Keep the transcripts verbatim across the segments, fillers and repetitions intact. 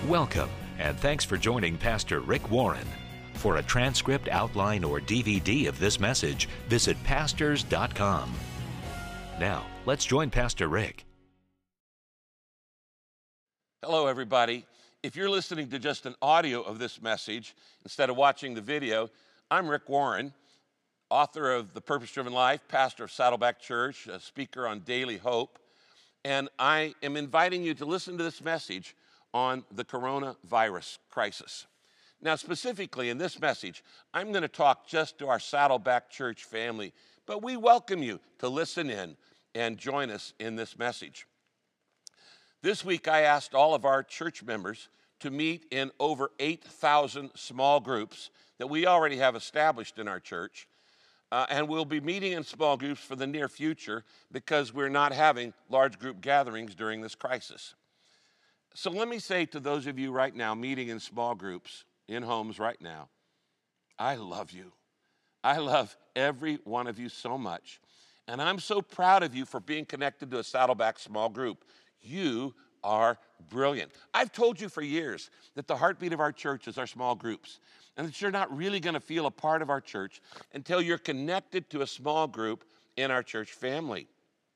Welcome, and thanks for joining Pastor Rick Warren. For a transcript, outline, or D V D of this message, visit pastors dot com. Now, let's join Pastor Rick. Hello, everybody. If you're listening to just an audio of this message instead of watching the video, I'm Rick Warren, author of The Purpose-Driven Life, pastor of Saddleback Church, a speaker on Daily Hope, and I am inviting you to listen to this message on the coronavirus crisis. Now, specifically in this message, I'm going to talk just to our Saddleback Church family, but we welcome you to listen in and join us in this message. This week, I asked all of our church members to meet in over eight thousand small groups that we already have established in our church, uh, and we'll be meeting in small groups for the near future because we're not having large group gatherings during this crisis. So let me say to those of you right now meeting in small groups, in homes right now, I love you. I love every one of you so much. And I'm so proud of you for being connected to a Saddleback small group. You are brilliant. I've told you for years that the heartbeat of our church is our small groups, and that you're not really going to feel a part of our church until you're connected to a small group in our church family.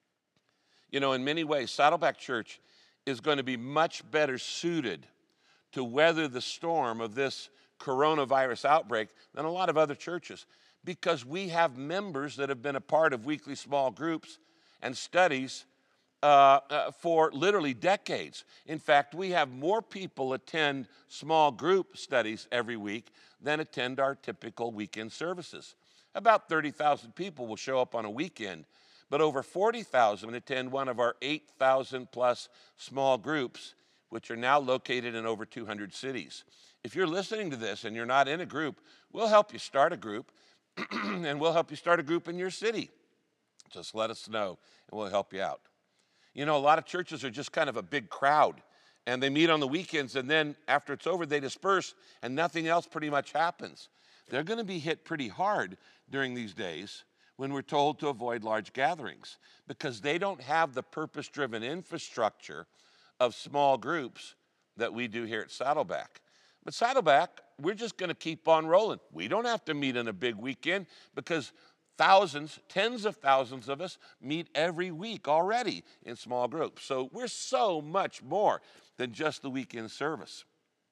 You know, in many ways, Saddleback Church is going to be much better suited to weather the storm of this coronavirus outbreak than a lot of other churches, because we have members that have been a part of weekly small groups and studies uh, uh, for literally decades. In fact, we have more people attend small group studies every week than attend our typical weekend services. About thirty thousand people will show up on a weekend, but over forty thousand attend one of our eight thousand plus small groups, which are now located in over two hundred cities. If you're listening to this and you're not in a group, we'll help you start a group, and we'll help you start a group in your city. Just let us know, and we'll help you out. You know, a lot of churches are just kind of a big crowd, and they meet on the weekends, and then after it's over, they disperse, and nothing else pretty much happens. They're going to be hit pretty hard during these days when we're told to avoid large gatherings, because they don't have the purpose-driven infrastructure of small groups that we do here at Saddleback. But Saddleback, we're just going to keep on rolling. We don't have to meet on a big weekend because thousands, tens of thousands of us meet every week already in small groups. So we're so much more than just the weekend service.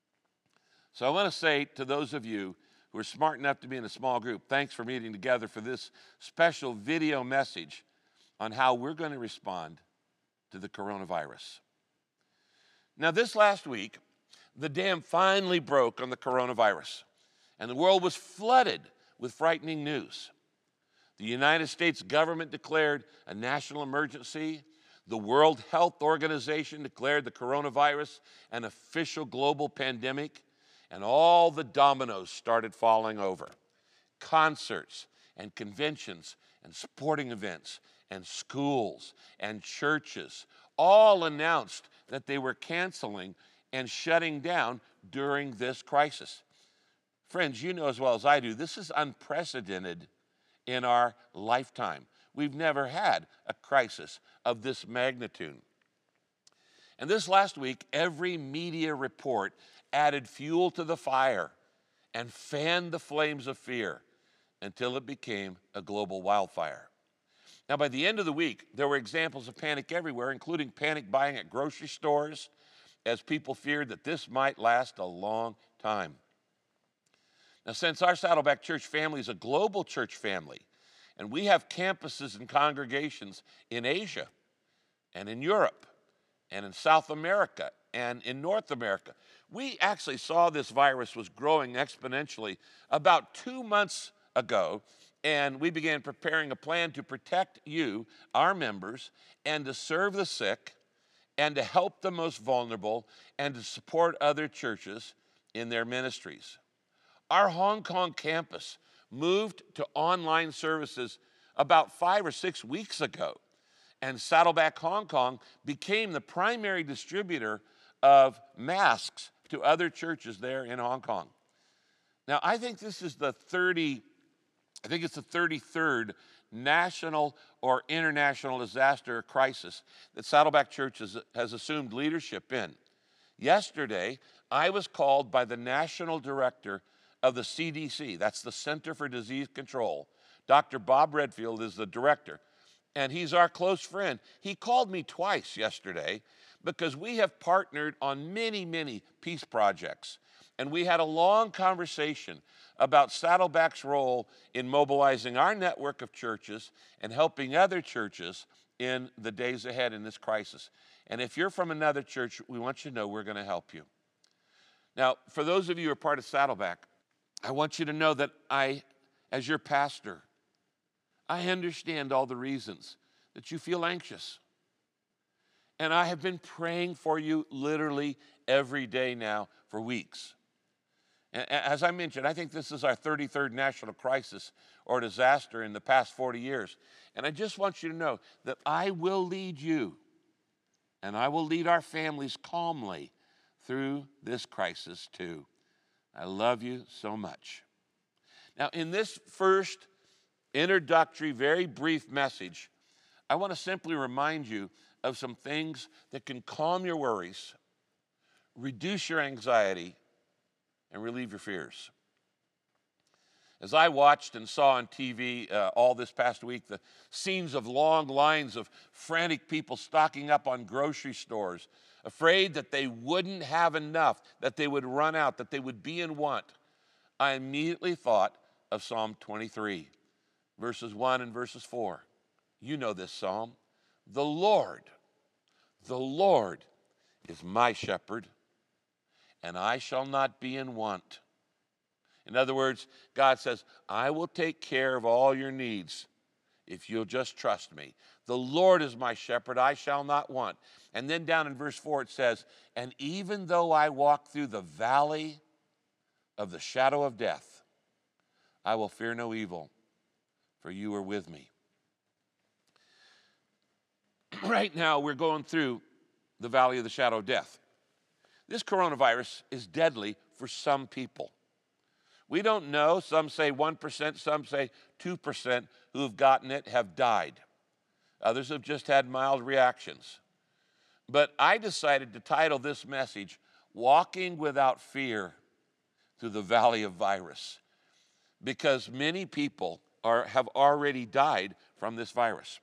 So I want to say to those of you who are smart enough to be in a small group, thanks for meeting together for this special video message on how we're going to respond to the coronavirus. Now, this last week, the dam finally broke on the coronavirus, and the world was flooded with frightening news. The United States government declared a national emergency. The World Health Organization declared the coronavirus an official global pandemic. And all the dominoes started falling over. Concerts and conventions and sporting events and schools and churches all announced that they were canceling and shutting down during this crisis. Friends, you know as well as I do, this is unprecedented in our lifetime. We've never had a crisis of this magnitude. And this last week, every media report added fuel to the fire and fanned the flames of fear until it became a global wildfire. Now, by the end of the week, there were examples of panic everywhere, including panic buying at grocery stores, as people feared that this might last a long time. Now, since our Saddleback Church family is a global church family, and we have campuses and congregations in Asia and in Europe and in South America and in North America, we actually saw this virus was growing exponentially about two months ago, and we began preparing a plan to protect you, our members, and to serve the sick, and to help the most vulnerable, and to support other churches in their ministries. Our Hong Kong campus moved to online services about five or six weeks ago, and Saddleback Hong Kong became the primary distributor of masks to other churches there in Hong Kong. Now, I think this is the thirty, I think it's the thirty-third national or international disaster crisis that Saddleback Church has, has assumed leadership in. Yesterday, I was called by the national director of the C D C, that's the Center for Disease Control. Doctor Bob Redfield is the director, and he's our close friend. He called me twice yesterday because we have partnered on many, many peace projects, and we had a long conversation about Saddleback's role in mobilizing our network of churches and helping other churches in the days ahead in this crisis. And if you're from another church, we want you to know we're going to help you. Now, for those of you who are part of Saddleback, I want you to know that I, as your pastor, I understand all the reasons that you feel anxious. And I have been praying for you literally every day now for weeks. And as I mentioned, I think this is our thirty-third national crisis or disaster in the past forty years. And I just want you to know that I will lead you and I will lead our families calmly through this crisis too. I love you so much. Now, in this first introductory, very brief message, I want to simply remind you of some things that can calm your worries, reduce your anxiety, and relieve your fears. As I watched and saw on T V uh, all this past week, the scenes of long lines of frantic people stocking up on grocery stores, afraid that they wouldn't have enough, that they would run out, that they would be in want, I immediately thought of Psalm twenty-three, verses one and verses four. You know this psalm. The Lord, the Lord is my shepherd, and I shall not be in want. In other words, God says, I will take care of all your needs if you'll just trust me. The Lord is my shepherd, I shall not want. And then down in verse four it says, and even though I walk through the valley of the shadow of death, I will fear no evil, for you are with me. Right now, we're going through the valley of the shadow of death. This coronavirus is deadly for some people. We don't know. Some say one percent, some say two percent who have gotten it have died. Others have just had mild reactions. But I decided to title this message, Walking Without Fear Through the Valley of Virus, because many people are, have already died from this virus.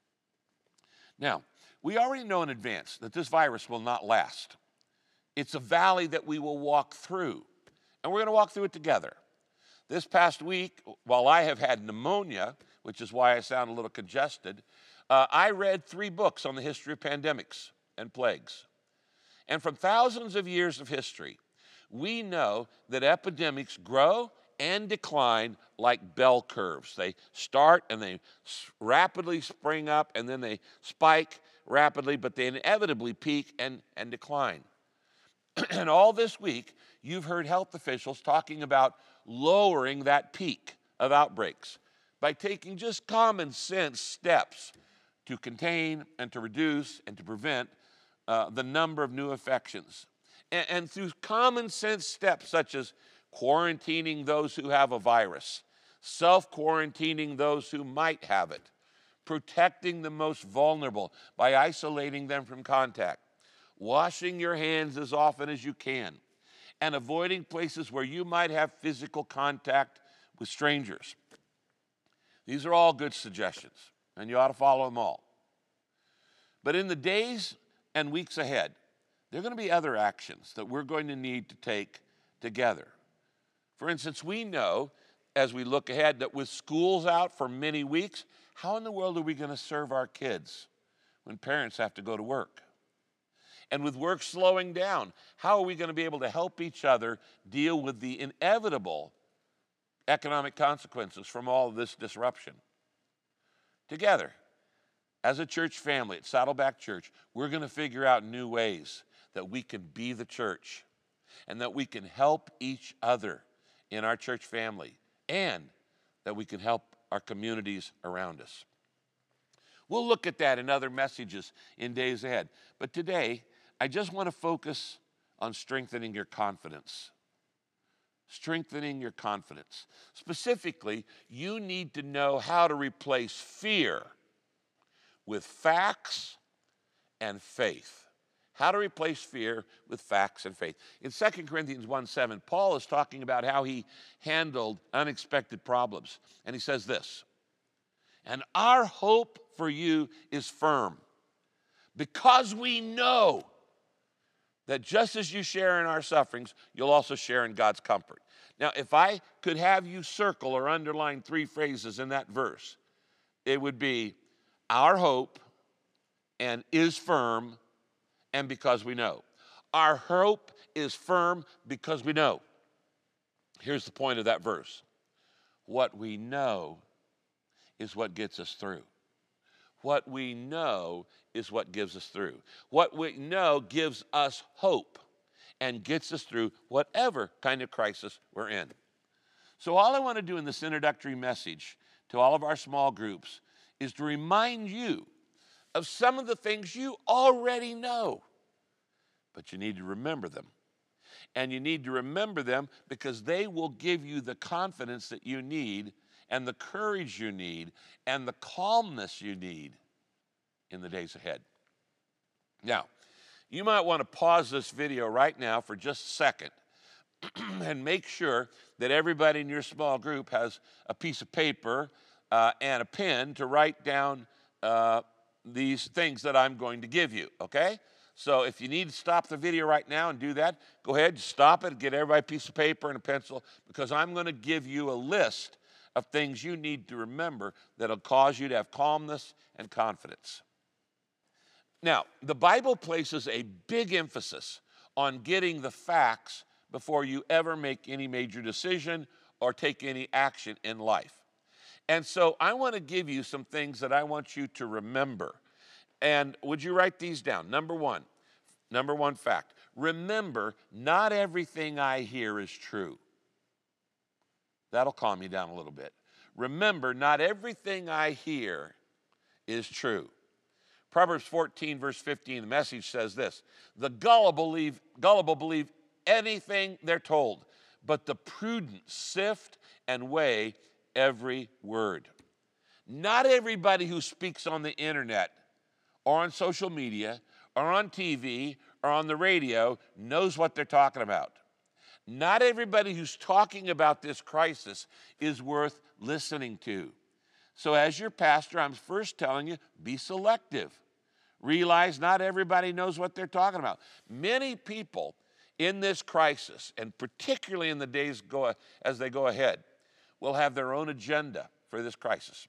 Now, we already know in advance that this virus will not last. It's a valley that we will walk through, and we're going to walk through it together. This past week, while I have had pneumonia, which is why I sound a little congested, uh, I read three books on the history of pandemics and plagues. And from thousands of years of history, we know that epidemics grow and decline like bell curves. They start and they rapidly spring up, and then they spike rapidly, but they inevitably peak and, and decline. And all this week, you've heard health officials talking about lowering that peak of outbreaks by taking just common sense steps to contain and to reduce and to prevent uh, the number of new infections. And, and through common sense steps such as quarantining those who have a virus, self-quarantining those who might have it, protecting the most vulnerable by isolating them from contact, washing your hands as often as you can, and avoiding places where you might have physical contact with strangers. These are all good suggestions, and you ought to follow them all. But in the days and weeks ahead, there are going to be other actions that we're going to need to take together. For instance, we know, as we look ahead, that with schools out for many weeks, how in the world are we going to serve our kids when parents have to go to work? And with work slowing down, how are we going to be able to help each other deal with the inevitable economic consequences from all of this disruption? Together, as a church family at Saddleback Church, we're going to figure out new ways that we can be the church and that we can help each other in our church family and that we can help our communities around us. We'll look at that in other messages in days ahead. But today, I just want to focus on strengthening your confidence. Strengthening your confidence. Specifically, you need to know how to replace fear with facts and faith. How to replace fear with facts and faith. In Second Corinthians one seven, Paul is talking about how he handled unexpected problems. And he says this, and our hope for you is firm, because we know that just as you share in our sufferings, you'll also share in God's comfort. Now, if I could have you circle or underline three phrases in that verse, it would be our hope and is firm and because we know. Our hope is firm because we know. Here's the point of that verse. What we know is what gets us through. What we know is what gives us through. What we know gives us hope and gets us through whatever kind of crisis we're in. So all I want to do in this introductory message to all of our small groups is to remind you of some of the things you already know, but you need to remember them. And you need to remember them because they will give you the confidence that you need and the courage you need and the calmness you need in the days ahead. Now, you might want to pause this video right now for just a second and make sure that everybody in your small group has a piece of paper uh, and a pen to write down uh, these things that I'm going to give you, okay? So if you need to stop the video right now and do that, go ahead, stop it, get everybody a piece of paper and a pencil, because I'm going to give you a list of things you need to remember that'll cause you to have calmness and confidence. Now, the Bible places a big emphasis on getting the facts before you ever make any major decision or take any action in life. And so I want to give you some things that I want you to remember. And would you write these down? Number one, number one fact. Remember, not everything I hear is true. That'll calm you down a little bit. Remember, not everything I hear is true. Proverbs fourteen, verse fifteen, the Message says this, the gullible believe, gullible believe anything they're told, but the prudent sift and weigh every word. Not everybody who speaks on the internet or on social media or on T V or on the radio knows what they're talking about. Not everybody who's talking about this crisis is worth listening to. So as your pastor, I'm first telling you, be selective. Realize not everybody knows what they're talking about. Many people in this crisis, and particularly in the days go, as they go ahead, will have their own agenda for this crisis.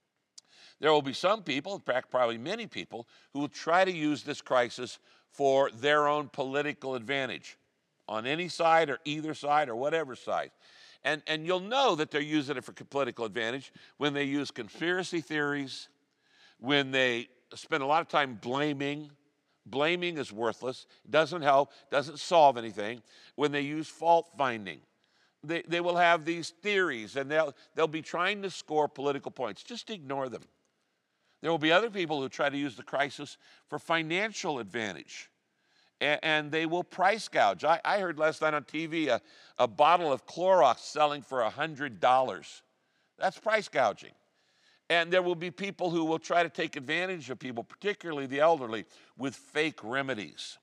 There will be some people, in fact, probably many people, who will try to use this crisis for their own political advantage on any side or either side or whatever side. And, and you'll know that they're using it for political advantage when they use conspiracy theories, when they spend a lot of time blaming. Blaming is worthless, doesn't help, doesn't solve anything. When they use fault finding, they, they will have these theories and they'll, they'll be trying to score political points. Just ignore them. There will be other people who try to use the crisis for financial advantage, and, and they will price gouge. I, I heard last night on T V a, a bottle of Clorox selling for one hundred dollars. That's price gouging. And there will be people who will try to take advantage of people, particularly the elderly, with fake remedies.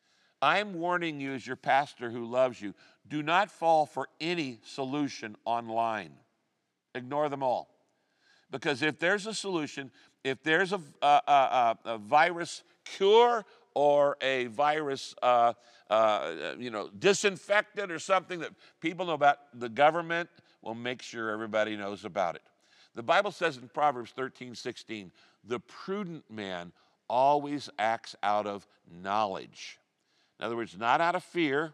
I'm warning you as your pastor who loves you, do not fall for any solution online. Ignore them all. Because if there's a solution, if there's a, a, a, a virus cure or a virus uh, uh, you know, disinfectant or something that people know about, the government will make sure everybody knows about it. The Bible says in Proverbs thirteen sixteen, the prudent man always acts out of knowledge. In other words, not out of fear,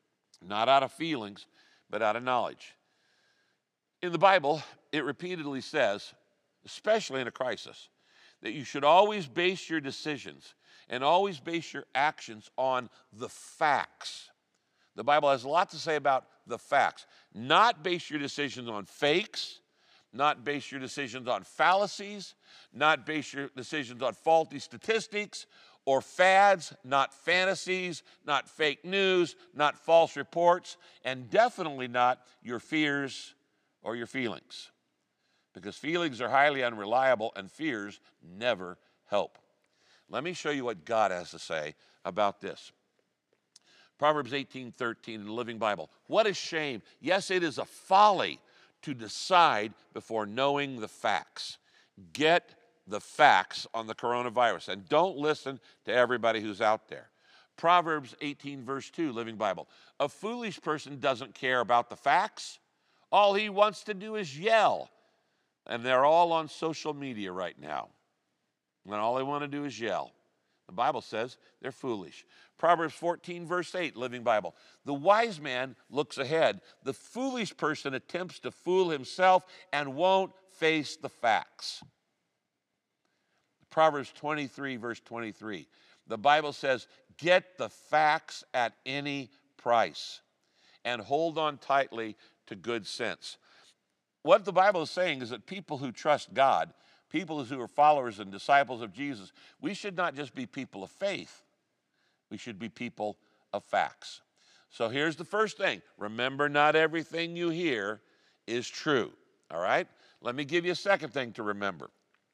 not out of feelings, but out of knowledge. In the Bible, it repeatedly says, especially in a crisis, that you should always base your decisions and always base your actions on the facts. The Bible has a lot to say about the facts. Not base your decisions on fakes, not base your decisions on fallacies, not base your decisions on faulty statistics or fads, not fantasies, not fake news, not false reports, and definitely not your fears or your feelings. Because feelings are highly unreliable and fears never help. Let me show you what God has to say about this. Proverbs eighteen thirteen in the Living Bible. What a shame. Yes, it is a folly to decide before knowing the facts. Get the facts on the coronavirus and don't listen to everybody who's out there. Proverbs eighteen verse two, Living Bible. A foolish person doesn't care about the facts. All he wants to do is yell. And they're all on social media right now. And all they want to do is yell. The Bible says they're foolish. Proverbs fourteen verse eight, Living Bible. The wise man looks ahead. The foolish person attempts to fool himself and won't face the facts. Proverbs twenty-three verse twenty-three. The Bible says, get the facts at any price and hold on tightly to good sense. What the Bible is saying is that people who trust God, people who are followers and disciples of Jesus, we should not just be people of faith. We should be people of facts. So here's the first thing. Remember, not everything you hear is true. All right? Let me give you a second thing to remember.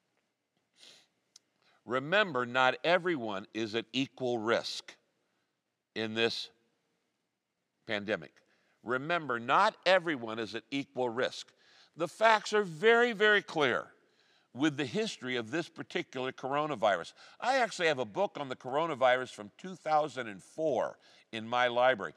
Remember, not everyone is at equal risk in this pandemic. Remember, not everyone is at equal risk. The facts are very, very clear with the history of this particular coronavirus. I actually have a book on the coronavirus from two thousand four in my library.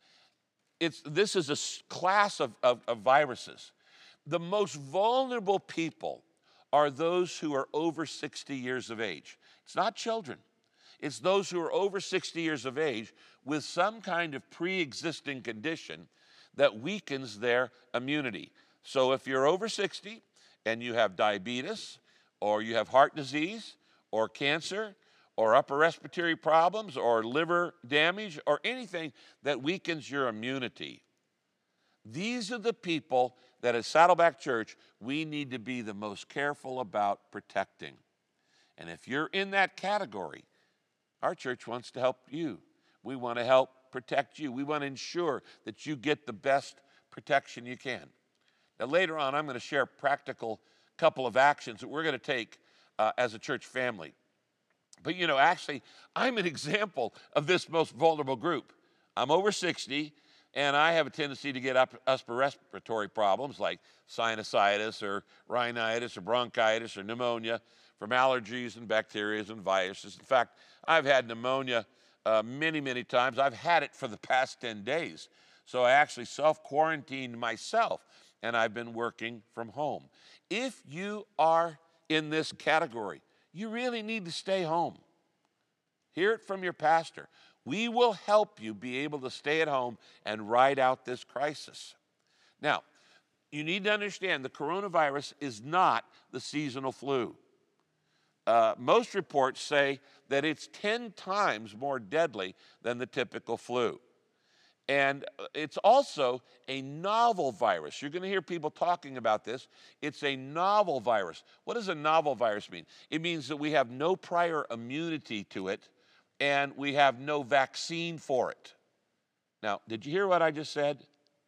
It's, this is a class of, of, of viruses. The most vulnerable people are those who are over sixty years of age. It's not children. It's those who are over sixty years of age with some kind of pre-existing condition that weakens their immunity. So if you're over sixty and you have diabetes, or you have heart disease, or cancer, or upper respiratory problems, or liver damage, or anything that weakens your immunity, these are the people that at Saddleback Church we need to be the most careful about protecting. And if you're in that category, our church wants to help you. We want to help protect you. We want to ensure that you get the best protection you can. Now later on, I'm going to share a practical couple of actions that we're going to take uh, as a church family. But you know, actually, I'm an example of this most vulnerable group. I'm over sixty, and I have a tendency to get upper respiratory problems like sinusitis or rhinitis or bronchitis or pneumonia from allergies and bacteria and viruses. In fact, I've had pneumonia uh, many, many times. I've had it for the past ten days. So I actually self-quarantined myself, and I've been working from home. If you are in this category, you really need to stay home. Hear it from your pastor. We will help you be able to stay at home and ride out this crisis. Now, you need to understand the coronavirus is not the seasonal flu. Uh, most reports say that it's ten times more deadly than the typical flu. And it's also a novel virus. You're going to hear people talking about this. It's a novel virus. What does a novel virus mean? It means that we have no prior immunity to it, and we have no vaccine for it. Now, did you hear what I just said?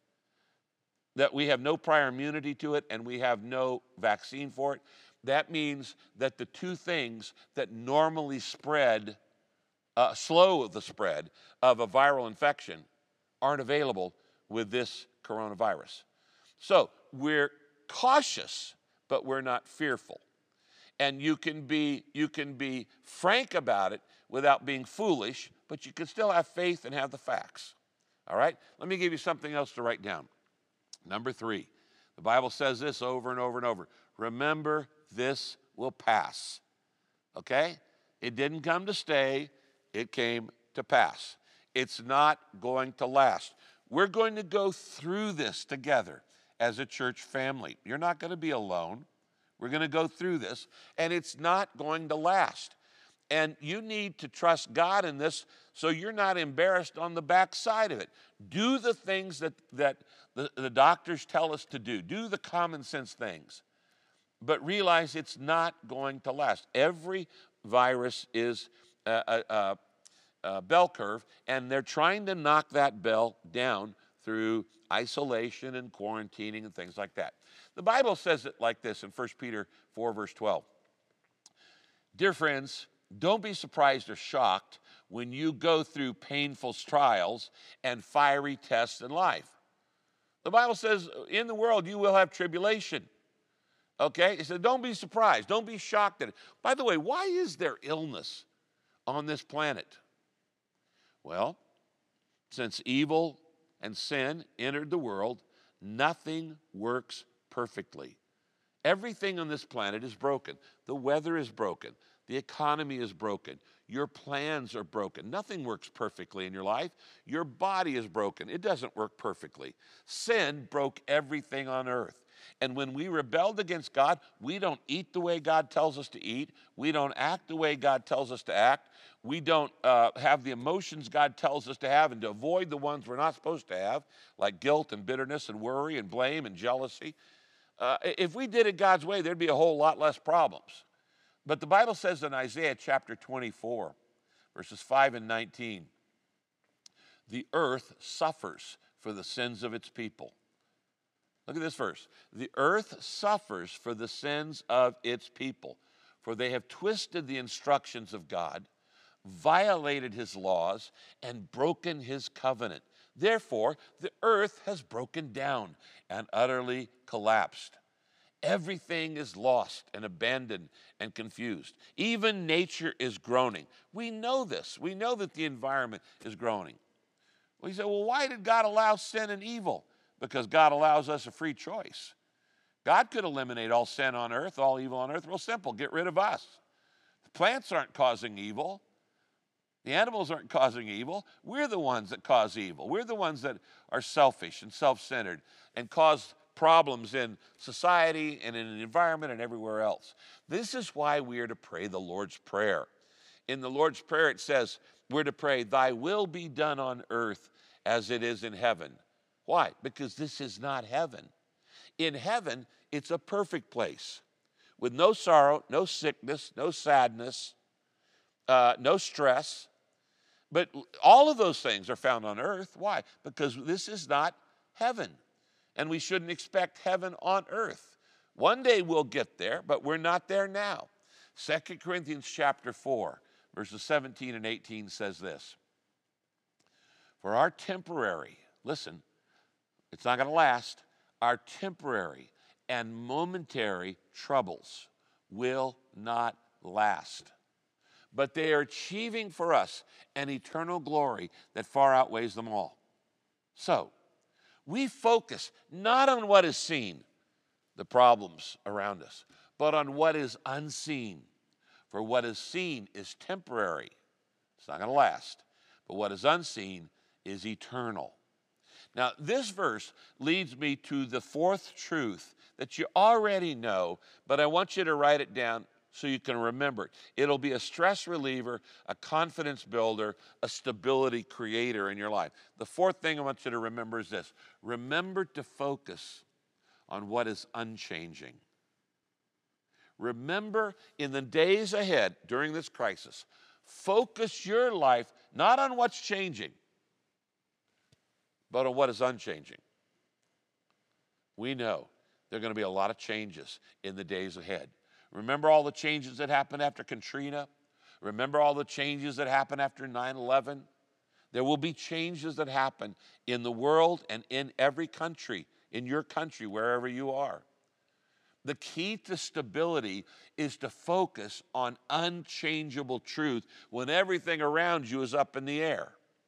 That we have no prior immunity to it, and we have no vaccine for it. That means that the two things that normally spread, uh, slow the spread of a viral infection aren't available with this coronavirus. So we're cautious, but we're not fearful. And you can be, you can be frank about it without being foolish, but you can still have faith and have the facts. All right? Let me give you something else to write down. Number three, the Bible says this over and over and over. Remember, this will pass. Okay? It didn't come to stay. It came to pass. It's not going to last. We're going to go through this together as a church family. You're not going to be alone. We're going to go through this, and it's not going to last. And you need to trust God in this so you're not embarrassed on the backside of it. Do the things that, that the, the doctors tell us to do. Do the common sense things. But realize it's not going to last. Every virus is a, a, a, a bell curve, and they're trying to knock that bell down through isolation and quarantining and things like that. The Bible says it like this in First Peter four, verse twelve. Dear friends, don't be surprised or shocked when you go through painful trials and fiery tests in life. The Bible says in the world you will have tribulation. Okay? It said don't be surprised. Don't be shocked at it. By the way, why is there illness on this planet? Well, since evil and sin entered the world, nothing works perfectly. Everything on this planet is broken. The weather is broken. The economy is broken. Your plans are broken. Nothing works perfectly in your life. Your body is broken. It doesn't work perfectly. Sin broke everything on earth. And when we rebelled against God, we don't eat the way God tells us to eat. We don't act the way God tells us to act. We don't uh, have the emotions God tells us to have and to avoid the ones we're not supposed to have, like guilt and bitterness and worry and blame and jealousy. Uh, if we did it God's way, there'd be a whole lot less problems. But the Bible says in Isaiah chapter twenty-four, verses five and nineteen, the earth suffers for the sins of its people. Look at this verse. The earth suffers for the sins of its people, for they have twisted the instructions of God, violated his laws, and broken his covenant. Therefore, the earth has broken down and utterly collapsed. Everything is lost and abandoned and confused. Even nature is groaning. We know this. We know that the environment is groaning. We say, well, why did God allow sin and evil? Because God allows us a free choice. God could eliminate all sin on earth, all evil on earth. Real simple, get rid of us. The plants aren't causing evil. The animals aren't causing evil. We're the ones that cause evil. We're the ones that are selfish and self-centered and cause problems in society and in the environment and everywhere else. This is why we are to pray the Lord's Prayer. In the Lord's Prayer it says we're to pray, thy will be done on earth as it is in heaven. Why? Because this is not heaven. In heaven, it's a perfect place with no sorrow, no sickness, no sadness, uh, no stress. But all of those things are found on earth. Why? Because this is not heaven. And we shouldn't expect heaven on earth. One day we'll get there, but we're not there now. Second Corinthians chapter four, verses seventeen and eighteen says this. For our temporary, listen, it's not going to last, our temporary and momentary troubles will not last. But they are achieving for us an eternal glory that far outweighs them all. So, we focus not on what is seen, the problems around us, but on what is unseen. For what is seen is temporary. It's not going to last. But what is unseen is eternal. Now, this verse leads me to the fourth truth that you already know, but I want you to write it down so you can remember it. It'll be a stress reliever, a confidence builder, a stability creator in your life. The fourth thing I want you to remember is this. Remember to focus on what is unchanging. Remember in the days ahead during this crisis, focus your life not on what's changing, but on what is unchanging. We know there are going to be a lot of changes in the days ahead. Remember all the changes that happened after Katrina? Remember all the changes that happened after nine eleven? There will be changes that happen in the world and in every country, in your country, wherever you are. The key to stability is to focus on unchangeable truth when everything around you is up in the air.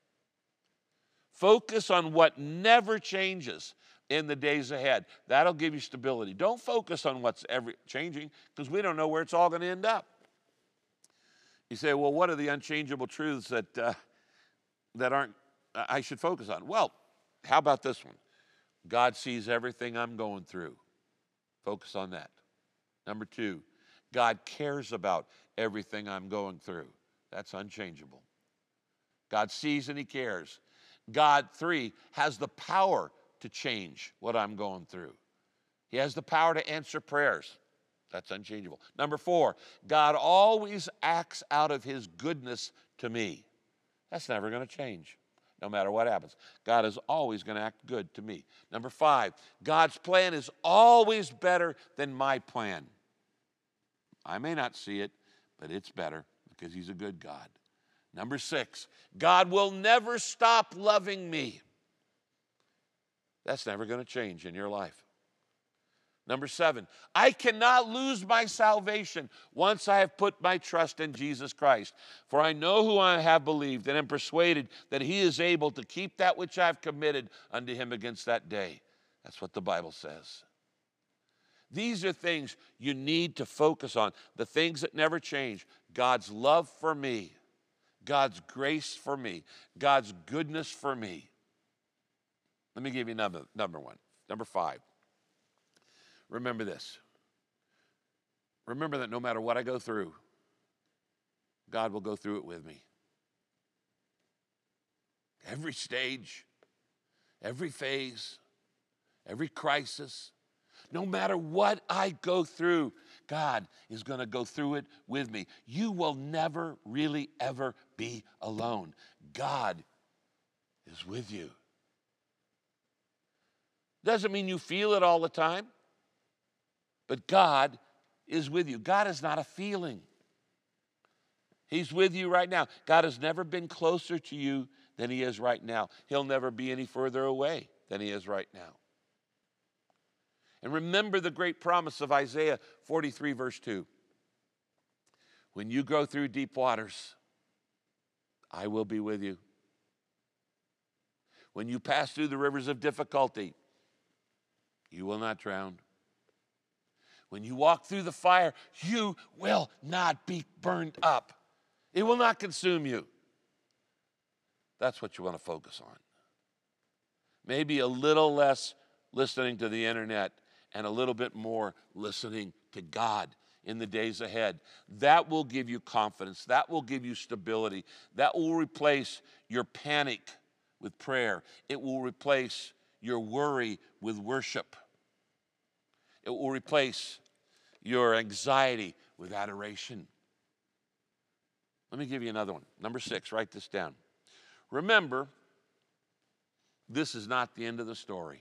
Focus on what never changes in the days ahead. That'll give you stability. Don't focus on what's ever changing because we don't know where it's all going to end up. You say, well, what are the unchangeable truths that, uh, that aren't uh, I should focus on? Well, how about this one? God sees everything I'm going through. Focus on that. Number two, God cares about everything I'm going through. That's unchangeable. God sees and he cares. God, three, has the power to change what I'm going through. He has the power to answer prayers. That's unchangeable. Number four, God always acts out of his goodness to me. That's never going to change, no matter what happens. God is always going to act good to me. Number five, God's plan is always better than my plan. I may not see it, but it's better because he's a good God. Number six, God will never stop loving me. That's never going to change in your life. Number seven, I cannot lose my salvation once I have put my trust in Jesus Christ. For I know who I have believed, and am persuaded that he is able to keep that which I have committed unto him against that day. That's what the Bible says. These are things you need to focus on, the things that never change. God's love for me, God's grace for me, God's goodness for me. Let me give you number, number one. Number five. Remember this. Remember that no matter what I go through, God will go through it with me. Every stage, every phase, every crisis, no matter what I go through, God is going to go through it with me. You will never really ever be alone. God is with you. Doesn't mean you feel it all the time. But God is with you. God is not a feeling. He's with you right now. God has never been closer to you than he is right now. He'll never be any further away than he is right now. And remember the great promise of Isaiah forty-three, verse two. When you go through deep waters, I will be with you. When you pass through the rivers of difficulty, you will not drown. When you walk through the fire, you will not be burned up. It will not consume you. That's what you want to focus on. Maybe a little less listening to the internet and a little bit more listening to God in the days ahead. That will give you confidence. That will give you stability. That will replace your panic with prayer. It will replace your worry with worship. It will replace your anxiety with adoration. Let me give you another one. Number six, write this down. Remember, this is not the end of the story.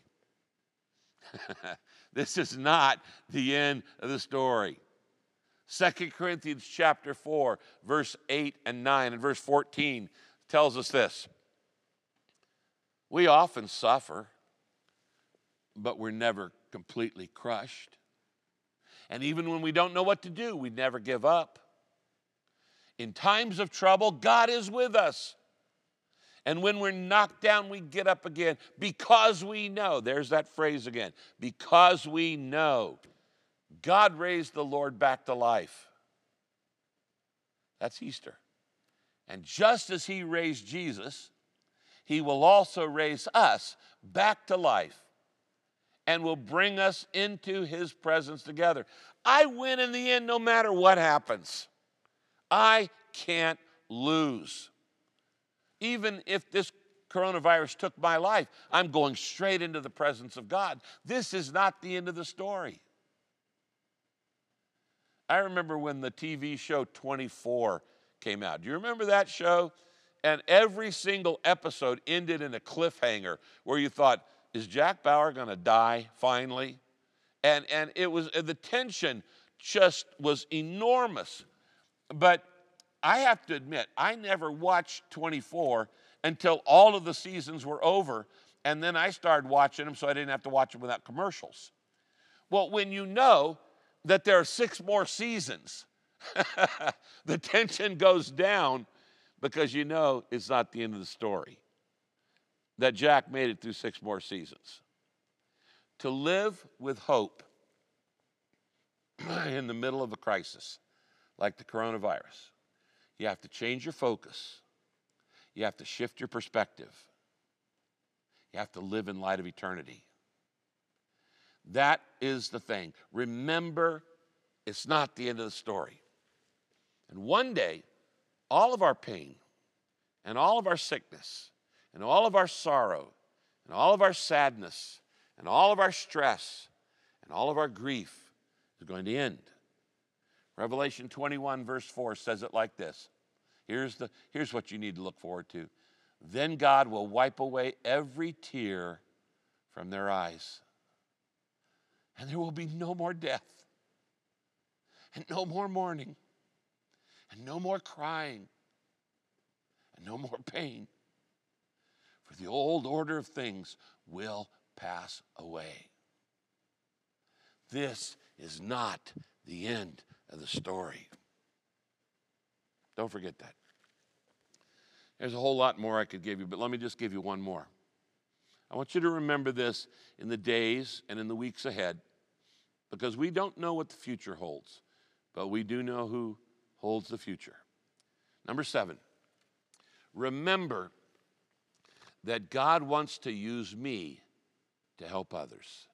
This is not the end of the story. Second Corinthians chapter four, verse eight and nine, and verse fourteen tells us this. We often suffer, but we're never completely crushed. And even when we don't know what to do, we never give up. In times of trouble, God is with us. And when we're knocked down, we get up again because we know. There's that phrase again. Because we know. God raised the Lord back to life. That's Easter. And just as he raised Jesus, he will also raise us back to life and will bring us into his presence together. I win in the end no matter what happens. I can't lose. Even if this coronavirus took my life, I'm going straight into the presence of God. This is not the end of the story. I remember when the T V show twenty-four came out. Do you remember that show? And every single episode ended in a cliffhanger where you thought, is Jack Bauer going to die finally? And, and it was, the tension just was enormous. But I have to admit, I never watched twenty-four until all of the seasons were over, and then I started watching them so I didn't have to watch them without commercials. Well, when you know that there are six more seasons, the tension goes down because you know it's not the end of the story, that Jack made it through six more seasons. To live with hope in the middle of a crisis like the coronavirus, you have to change your focus. You have to shift your perspective. You have to live in light of eternity. That is the thing. Remember, it's not the end of the story. And one day, all of our pain and all of our sickness and all of our sorrow and all of our sadness and all of our stress and all of our grief is going to end. Revelation twenty-one, verse four says it like this. Here's, the, here's what you need to look forward to. Then God will wipe away every tear from their eyes. And there will be no more death, and no more mourning, and no more crying. and no more pain. For the old order of things will pass away. This is not the end of the story. Don't forget that. There's a whole lot more I could give you, but let me just give you one more. I want you to remember this in the days and in the weeks ahead, because we don't know what the future holds, but we do know who holds the future. Number seven, remember that God wants to use me to help others.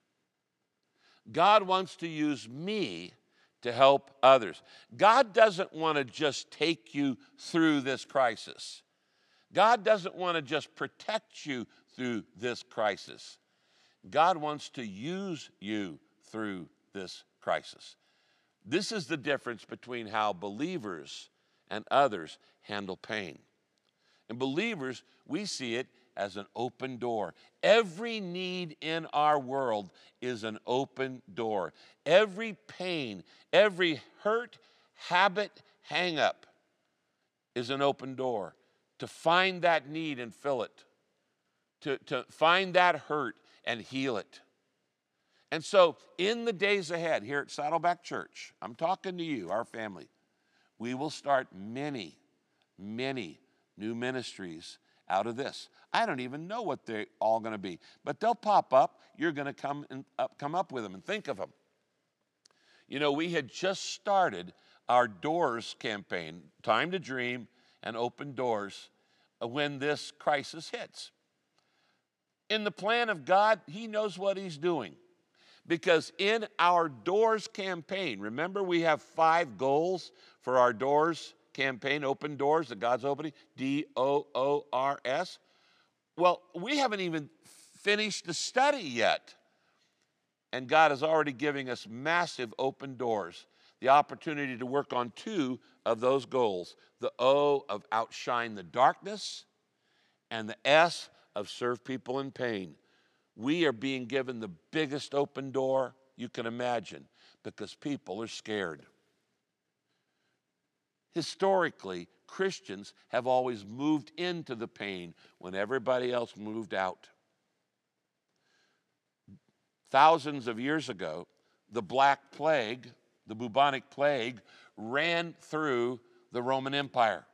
God wants to use me to help others. God doesn't want to just take you through this crisis. God doesn't want to just protect you through this crisis. God wants to use you through this crisis. This is the difference between how believers and others handle pain. In believers, we see it as an open door. Every need in our world is an open door. Every pain, every hurt, habit, hang-up is an open door. To find that need and fill it. To, to find that hurt and heal it. And so in the days ahead here at Saddleback Church, I'm talking to you, our family, we will start many, many new ministries out of this. I don't even know what they're all going to be, but they'll pop up. You're going to come and up, come up with them and think of them. You know, we had just started our Doors campaign, Time to Dream and Open Doors, when this crisis hits. In the plan of God, He knows what He's doing. Because in our Doors campaign, remember we have five goals for our Doors campaign, Open Doors, that God's opening, D O O R S. Well, we haven't even finished the study yet. And God is already giving us massive open doors, the opportunity to work on two of those goals, the O of outshine the darkness and the S of serve people in pain. We are being given the biggest open door you can imagine because people are scared. Historically, Christians have always moved into the pain when everybody else moved out. Thousands of years ago, the Black Plague, the bubonic plague, ran through the Roman Empire.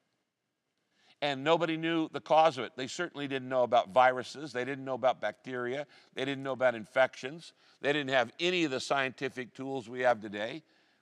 And nobody knew the cause of it. They certainly didn't know about viruses. They didn't know about bacteria. They didn't know about infections. They didn't have any of the scientific tools we have today.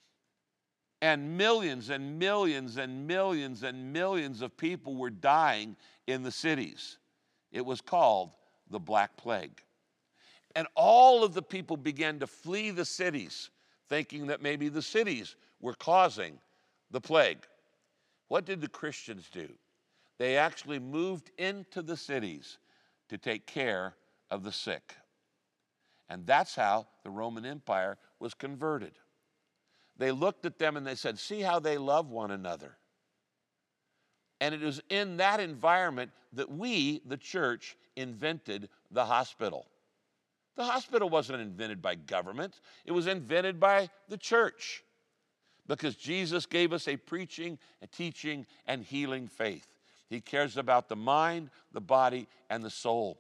And millions and millions and millions and millions of people were dying in the cities. It was called the Black Plague. And all of the people began to flee the cities, thinking that maybe the cities were causing the plague. What did the Christians do? They actually moved into the cities to take care of the sick. And that's how the Roman Empire was converted. They looked at them and they said, see how they love one another. And it was in that environment that we, the church, invented the hospital. The hospital wasn't invented by government. It was invented by the church because Jesus gave us a preaching, a teaching, and healing faith. He cares about the mind, the body, and the soul.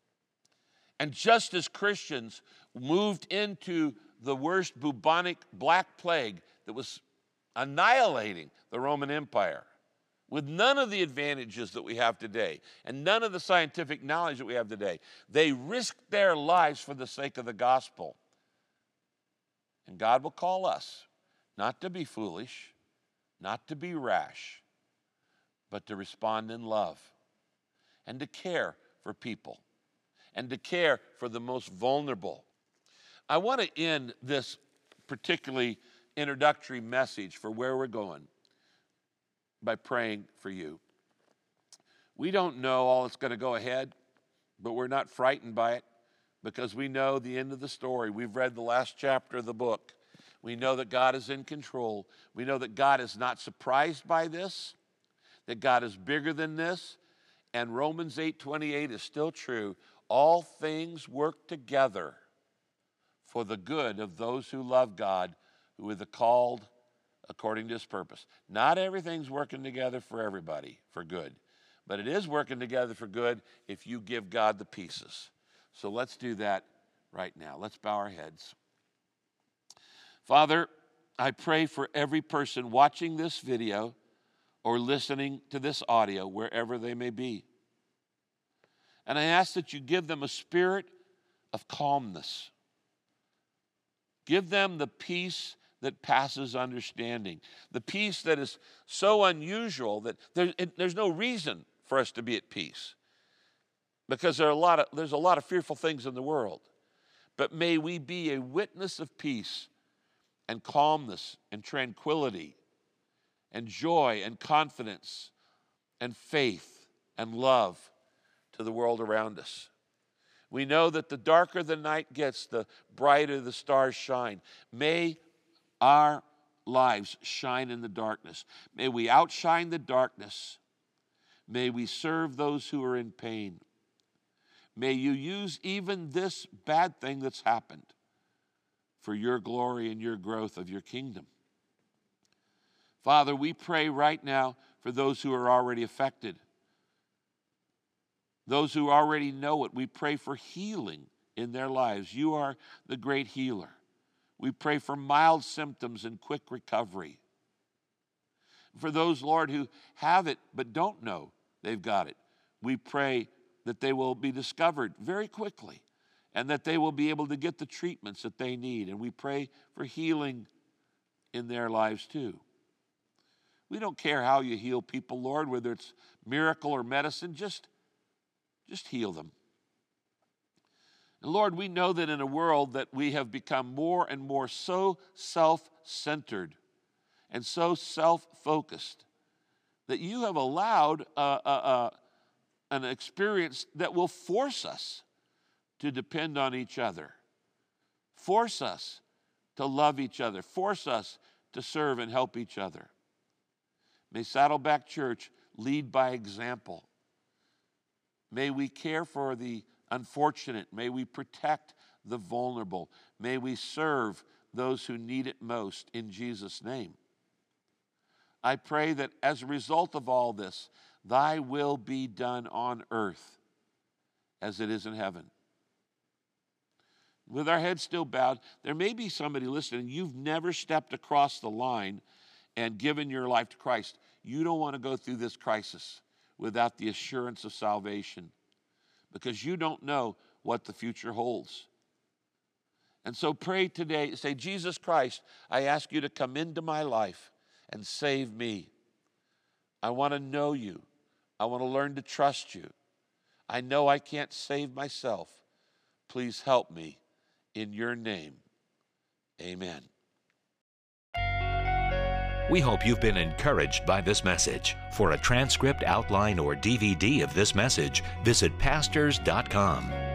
And just as Christians moved into the worst bubonic Black Plague that was annihilating the Roman Empire with none of the advantages that we have today and none of the scientific knowledge that we have today, they risked their lives for the sake of the gospel. And God will call us not to be foolish, not to be rash, but to respond in love and to care for people and to care for the most vulnerable. I want to end this particularly introductory message for where we're going by praying for you. We don't know all that's going to go ahead, but we're not frightened by it because we know the end of the story. We've read the last chapter of the book. We know that God is in control. We know that God is not surprised by this, that God is bigger than this, and Romans eight twenty-eight is still true. All things work together for the good of those who love God, who are the called according to His purpose. Not everything's working together for everybody for good, But it is working together for good if you give God the pieces. So let's do that right now. Let's bow our heads. Father, I pray for every person watching this video or listening to this audio, wherever they may be. And I ask that you give them a spirit of calmness. Give them the peace that passes understanding, the peace that is so unusual that there, it, there's no reason for us to be at peace, because there are a lot of, there's a lot of fearful things in the world. But may we be a witness of peace and calmness and tranquility and joy and confidence and faith and love to the world around us. We know that the darker the night gets, the brighter the stars shine. May our lives shine in the darkness. May we outshine the darkness. May we serve those who are in pain. May you use even this bad thing that's happened for your glory and your growth of your kingdom. Father, we pray right now for those who are already affected, those who already know it. We pray for healing in their lives. You are the great healer. We pray for mild symptoms and quick recovery. For those, Lord, who have it but don't know they've got it, we pray that they will be discovered very quickly and that they will be able to get the treatments that they need. And we pray for healing in their lives too. We don't care how you heal people, Lord, whether it's miracle or medicine, just, just heal them. And Lord, we know that in a world that we have become more and more so self-centered and so self-focused that you have allowed a, a, a, an experience that will force us to depend on each other, force us to love each other, force us to serve and help each other. May Saddleback Church lead by example. May we care for the unfortunate. May we protect the vulnerable. May we serve those who need it most in Jesus' name. I pray that as a result of all this, thy will be done on earth as it is in heaven. With our heads still bowed, there may be somebody listening. You've never stepped across the line and given your life to Christ. You don't want to go through this crisis without the assurance of salvation, because you don't know what the future holds. And so pray today, say, Jesus Christ, I ask you to come into my life and save me. I want to know you. I want to learn to trust you. I know I can't save myself. Please help me in your name. Amen. We hope you've been encouraged by this message. For a transcript, outline, or D V D of this message, visit pastors dot com.